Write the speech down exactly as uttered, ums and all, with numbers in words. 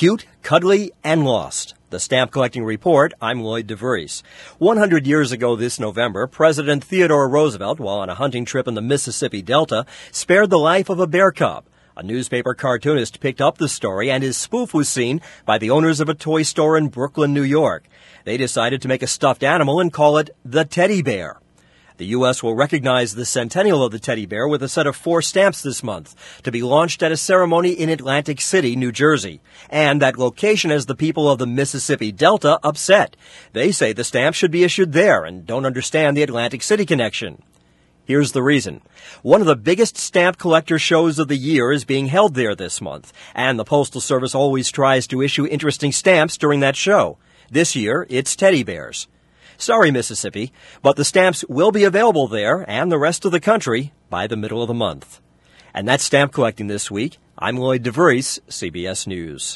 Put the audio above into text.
Cute, cuddly, and lost. The Stamp Collecting Report. I'm Lloyd DeVries. one hundred years ago this November, President Theodore Roosevelt, while on a hunting trip in the Mississippi Delta, spared the life of a bear cub. A newspaper cartoonist picked up the story, and his spoof was seen by the owners of a toy store in Brooklyn, New York. They decided to make a stuffed animal and call it the teddy bear. The U S will recognize the centennial of the teddy bear with a set of four stamps this month, to be launched at a ceremony in Atlantic City, New Jersey. And that location has the people of the Mississippi Delta upset. They say the stamp should be issued there and don't understand the Atlantic City connection. Here's the reason. One of the biggest stamp collector shows of the year is being held there this month, and the Postal Service always tries to issue interesting stamps during that show. This year, it's teddy bears. Sorry, Mississippi, but the stamps will be available there and the rest of the country by the middle of the month. And that's Stamp Collecting this week. I'm Lloyd DeVries, C B S News.